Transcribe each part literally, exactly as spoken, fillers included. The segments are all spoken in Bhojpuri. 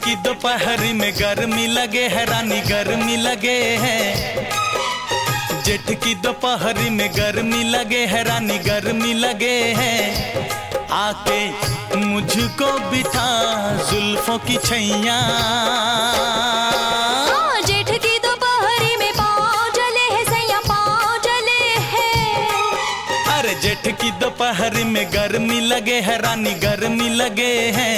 की दोपहरी में गर्मी लगे है रानी गर्मी लगे है। जेठ की दोपहरी में गर्मी लगे है रानी गर्मी लगे है। आके मुझको बिठा जुल्फों की छैया। जेठ की दोपहरी में पाँव जले है सैया पाँव जले है। अरे जेठ की दोपहरी में गर्मी लगे है रानी गर्मी लगे है।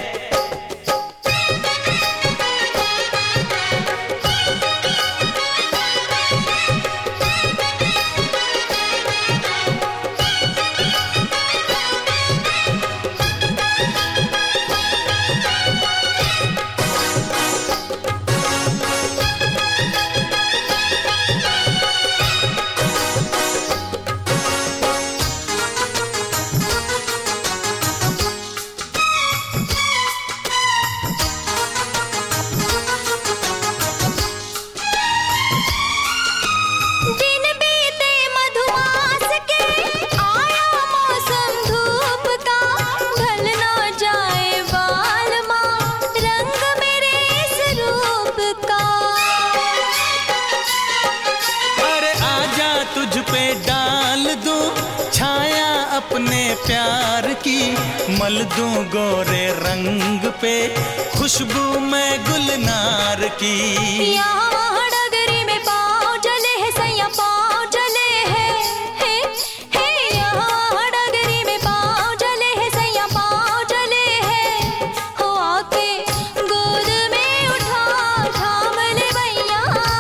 तुझ पे डाल दूं छाया अपने प्यार की, मल दूं गोरे रंग पे खुशबू मैं गुलनार की। यहाँ डगरी में पाँव जले है सैया पाँव जले है, हे, हे, यहाँ डगरी में पाँव जले है सैया पाँव जले है। हो आके गोद में उठा थाम ले भैया।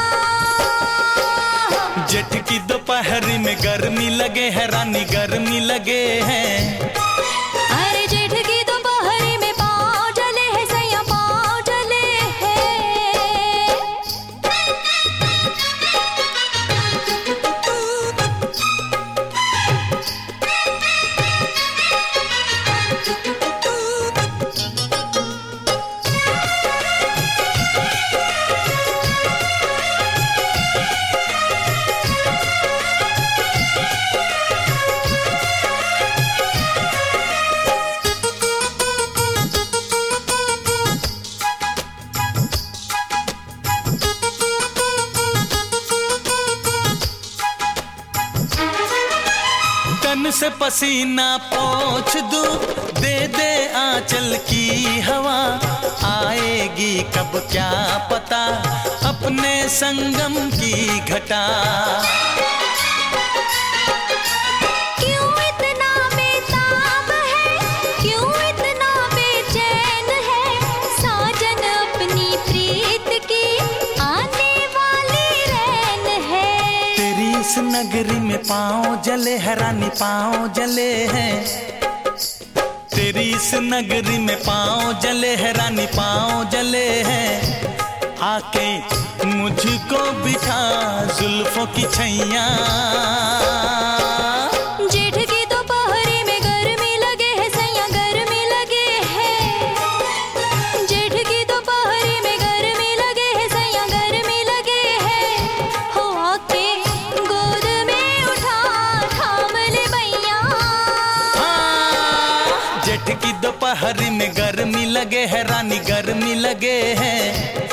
जेठ की दोपहरी में गर्मी लगे है रानी गर्मी लगे है। अरे जेठ की दोपहरी में पाँव जले है सैया पाँव जले है। तन से पसीना पोंछ दूं दे दे आंचल की हवा। आएगी कब क्या पता अपने संगम की घटा। क्यों इतना बेताब है क्यों इतना बेचैन है, साजन अपनी प्रीत की आने वाली रैन है। तेरी इस नगरी में पाँव जले है रानी पाँव जले हैं। तेरी इस नगरी में पाँव जले है रानी पाँव जले हैं। आके मुझको बिठा जुल्फों की छैया। जेठ की दोपहरी में गर्मी लगे है सैया गर्मी लगे है। जेठ की दोपहरी में गर्मी लगे है सैया गर्मी लगे है। हो आके गोद में उठा थाम ले भैया। हाँ, जेठ की दोपहरी में गर्मी लगे है रानी गर्मी लगे है।